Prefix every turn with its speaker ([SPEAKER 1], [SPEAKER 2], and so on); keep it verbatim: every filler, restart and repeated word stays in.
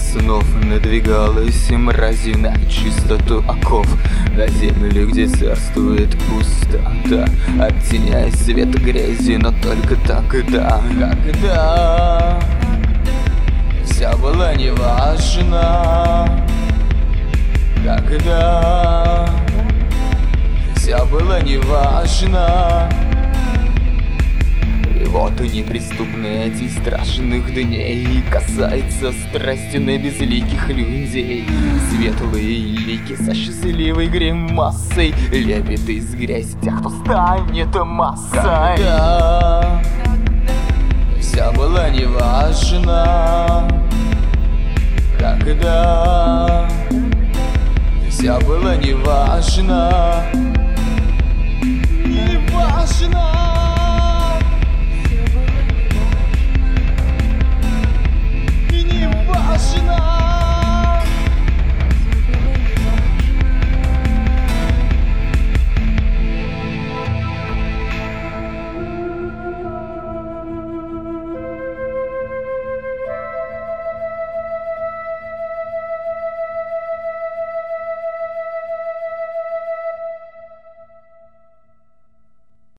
[SPEAKER 1] снов надвигалась мразью на чистоту оков, на землю, где царствует пустота, оттеняя свет грязи, но только тогда, когда все было неважно, когда все было неважно. И вот и неприступны эти страшных дней, касается страсти на безликих людей. Светлые лики со счастливой гримасой лепит из грязи тех, кто станет массой. Когда все было неважно, когда все было неважно, неважно.